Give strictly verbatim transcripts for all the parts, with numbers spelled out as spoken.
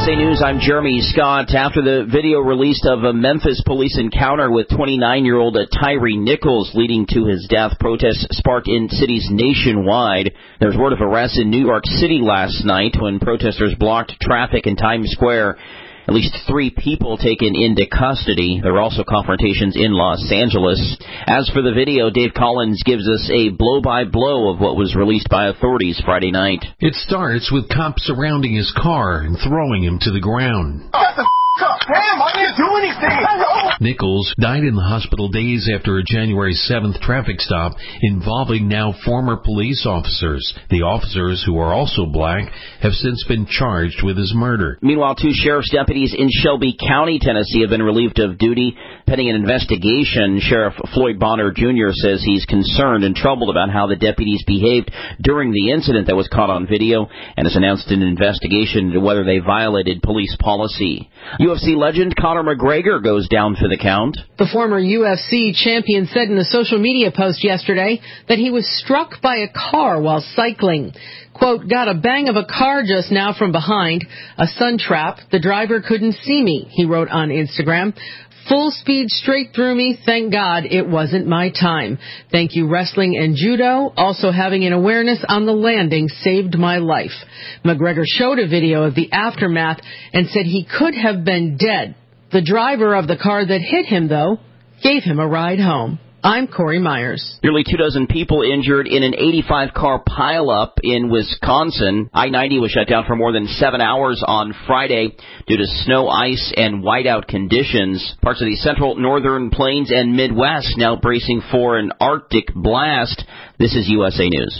S A News, I'm Jeremy Scott. After the video released of a Memphis police encounter with twenty-nine-year-old Tyree Nichols leading to his death, protests sparked in cities nationwide. There's word of arrests in New York City last night when protesters blocked traffic in Times Square. At least three people taken into custody. There were also confrontations in Los Angeles. As for the video, Dave Collins gives us a blow-by-blow of what was released by authorities Friday night. It starts with cops surrounding his car and throwing him to the ground. Get the f*** up! Damn, I didn't do anything! Nichols died in the hospital days after a January seventh traffic stop involving now former police officers. The officers, who are also black, have since been charged with his murder. Meanwhile, two sheriff's deputies in Shelby County, Tennessee, have been relieved of duty pending an investigation. Sheriff Floyd Bonner Junior says he's concerned and troubled about how the deputies behaved during the incident that was caught on video and has announced an investigation into whether they violated police policy. U F C legend Conor McGregor goes down for the count. The former U F C champion said in a social media post yesterday that he was struck by a car while cycling. Quote, got a bang of a car just now from behind. A sun trap. The driver couldn't see me, he wrote on Instagram. Full speed straight through me. Thank God it wasn't my time. Thank you, wrestling and judo. Also having an awareness on the landing saved my life. McGregor showed a video of the aftermath and said he could have been dead. The driver of the car that hit him, though, gave him a ride home. I'm Corey Myers. Nearly two dozen people injured in an eighty-five car pileup in Wisconsin. I ninety was shut down for more than seven hours on Friday due to snow, ice, and whiteout conditions. Parts of the central, northern plains, and Midwest now bracing for an Arctic blast. This is U S A News.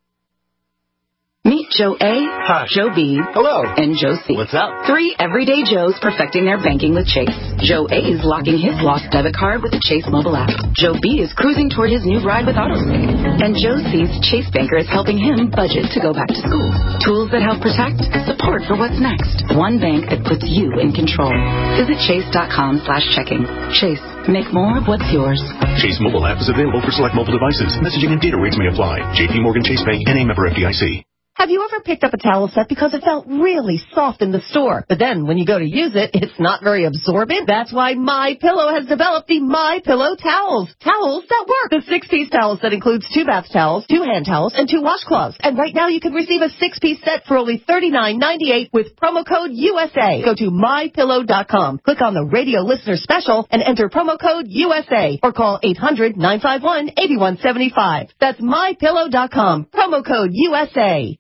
Meet Joe A, Hi. Joe B, Hello. and Joe C. What's up? Three everyday Joes perfecting their banking with Chase. Joe A is locking his lost debit card with the Chase mobile app. Joe B is cruising toward his new ride with AutoSave. And Joe C's Chase banker is helping him budget to go back to school. Tools that help protect, support for what's next. One bank that puts you in control. Visit chase.com slash checking. Chase, make more of what's yours. Chase mobile app is available for select mobile devices. Messaging and data rates may apply. J P Morgan Chase Bank, N A member F D I C. Have you ever picked up a towel set because it felt really soft in the store, but then when you go to use it, it's not very absorbent? That's why MyPillow has developed the MyPillow towels. Towels that work. The six-piece towel set includes two bath towels, two hand towels, and two washcloths. And right now you can receive a six-piece set for only thirty-nine ninety-eight with promo code U S A. Go to my pillow dot com, click on the radio listener special, and enter promo code U S A, or call eight hundred nine five one eight one seven five. That's my pillow dot com, promo code U S A.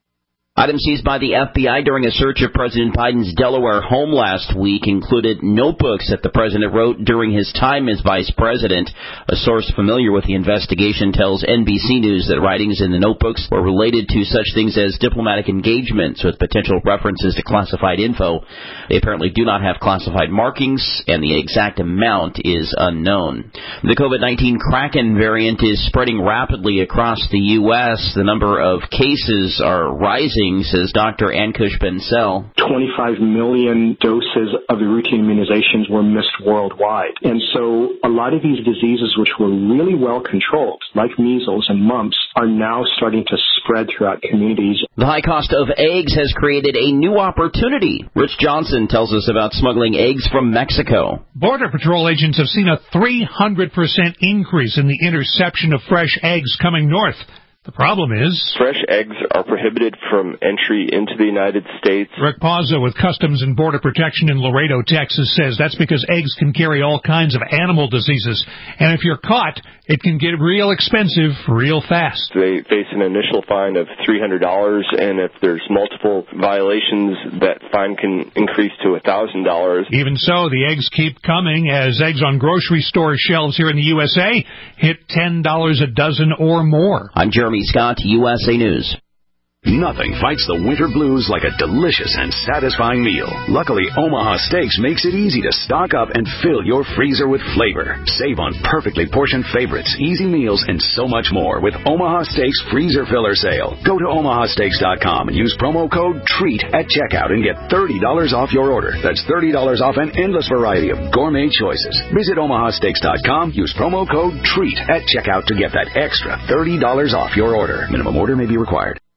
Items seized by the F B I during a search of President Biden's Delaware home last week included notebooks that the president wrote during his time as vice president. A source familiar with the investigation tells N B C News that writings in the notebooks were related to such things as diplomatic engagements with potential references to classified info. They apparently do not have classified markings, and the exact amount is unknown. The COVID nineteen Kraken variant is spreading rapidly across the U S. The number of cases are rising, says Doctor Ankush Bensel. twenty-five million doses of the routine immunizations were missed worldwide. And so a lot of these diseases, which were really well controlled, like measles and mumps, are now starting to spread throughout communities. The high cost of eggs has created a new opportunity. Rich Johnson tells us about smuggling eggs from Mexico. Border Patrol agents have seen a three hundred percent increase in the interception of fresh eggs coming north. The problem is fresh eggs are prohibited from entry into the United States. Rick Pazzo with Customs and Border Protection in Laredo, Texas, says that's because eggs can carry all kinds of animal diseases. And if you're caught, it can get real expensive real fast. They face an initial fine of three hundred dollars, and if there's multiple violations, that fine can increase to one thousand dollars. Even so, the eggs keep coming as eggs on grocery store shelves here in the U S A hit ten dollars a dozen or more. I'm Jeremy Scott, U S A News. Nothing fights the winter blues like a delicious and satisfying meal. Luckily, Omaha Steaks makes it easy to stock up and fill your freezer with flavor. Save on perfectly portioned favorites, easy meals, and so much more with Omaha Steaks Freezer Filler Sale. Go to omaha steaks dot com and use promo code TREAT at checkout and get thirty dollars off your order. That's thirty dollars off an endless variety of gourmet choices. Visit omaha steaks dot com, use promo code TREAT at checkout to get that extra thirty dollars off your order. Minimum order may be required.